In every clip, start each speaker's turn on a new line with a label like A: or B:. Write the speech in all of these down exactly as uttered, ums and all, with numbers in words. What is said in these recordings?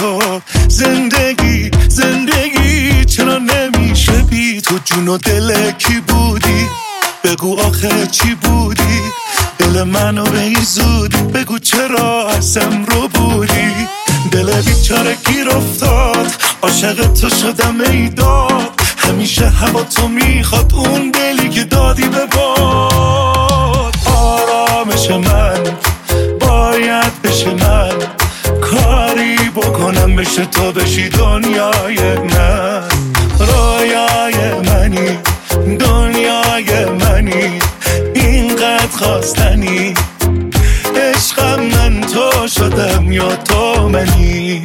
A: تو. زندگی زندگی چرا نمیشه بی تو؟ جون و دل کی بودی؟ بگو آخه چی بودی؟ دل منو به زودی بگو چرا ازم رو بودی؟ دل بیچاره گیر افتاد، عاشق تو شدم ای داد. همیشه هوا تو میخواد، اون دلی که دادی به باد. آرامش من باید بشه من، کاری بکنم بشه تو بشی دنیای من. رویای منی، دنیای منی، اینقدر خواستنی. عشقم من تو شدم یا تو منی؟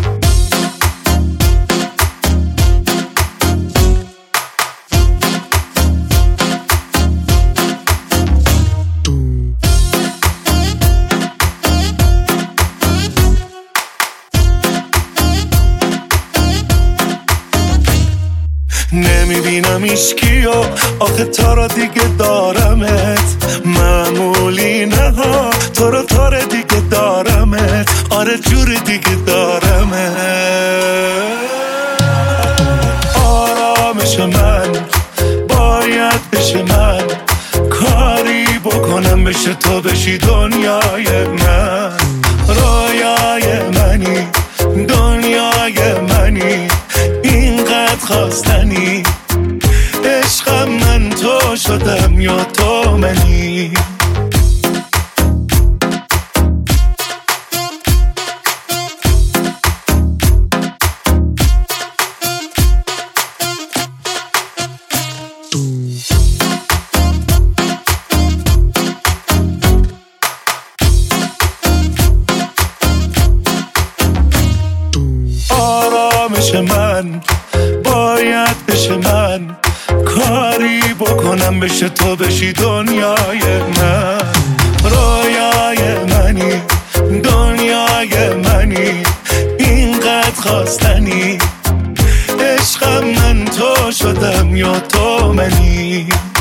A: نمیبینم ایشکیو، آخه تا را دیگه دارمت. معمولی نه ها، تو رو تا را دیگه دارمت. آره جور دیگه دارمت. آرامش من باید بشه من، کاری بکنم بشه تو بشی دنیای من. رویای منی، دنیای منی، اینقدر خواستنی. عشقم من تو شدم یا تو منی؟ آرامش من باید بشه من، کاری بکنم بشه تو بشی دنیای من. رویای منی، دنیای منی، اینقدر خواستنی. عشقم من تو شدم یا تو منی؟